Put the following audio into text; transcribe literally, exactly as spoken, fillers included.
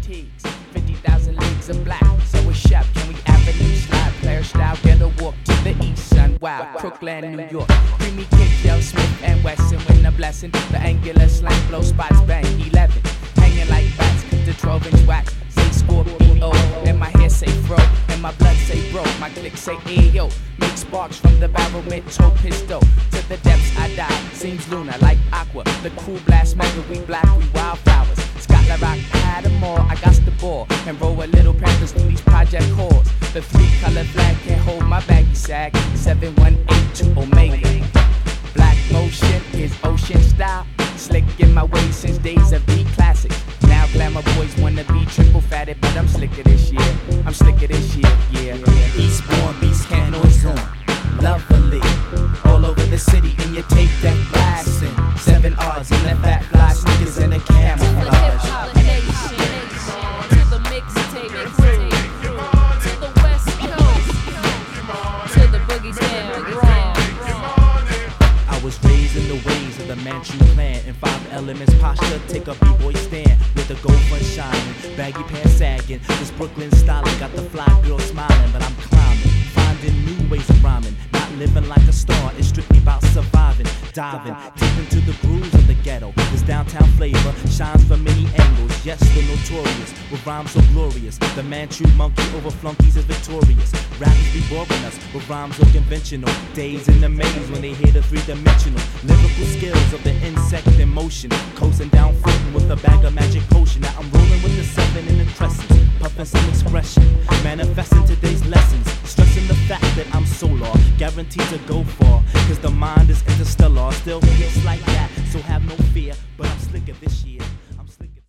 fatigues. fifty thousand leagues of black. So it's up, can we avenue slide? Player style, get a walk to the east, son. Wow, Crooklyn, New York. Creamy Kid, Joe Smith and Wesson win the blessing. The angular slang, blow spots, bang, eleven. Hanging like bats, cause the twelve inch wax. Say Scorpio, and my hair say fro, and my blood say bro. My click say ayo. Make sparks from the barrel, mid-toe pistol. To the depths I dive, seems lunar like aqua. The cool blast, mega, we black, we wildflowers. Scotland Rock, had them all, I got the ball. And roll a little panthers through these project chords. The three-color flag can't hold my baggy sag. seven one eight two Omega. Black motion is ocean style. Slick in my ways since days of the classics. Now glamour boys wanna be triple fatted, but I'm slicker this year. I'm slicker this year, yeah. Eastbourne beast can't noise on. Lovely, all over the city, and you take that blasting. Seven R's in the fat fly sneakers and a camouflage. To the mixtape, to the West Coast, to the boogie down. I was raised in the ways of the Manchu clan. In five elements posture, take a b-boy stand. With the gold front shining, baggy pants sagging. This Brooklyn styling got the fly girl smiling. But I'm climbing, finding new ways of rhyming. Not living like a star, it's strictly about surviving. Diving deep into the grooves of the ghetto. This downtown flavor shines from many angles. Yes, the notorious, with rhymes so glorious. The Manchu monkey over flunkies is victorious. Rappers be boring us with rhymes so conventional. Days in the maze when they hear the three-dimensional lyrical skills of the insect in motion. Coasting down floating with a bag of magic potion. Now I'm rolling with the seven in the crescent, puffing some expression, manifesting today's lessons, stressing the fact that I'm solar, guaranteed to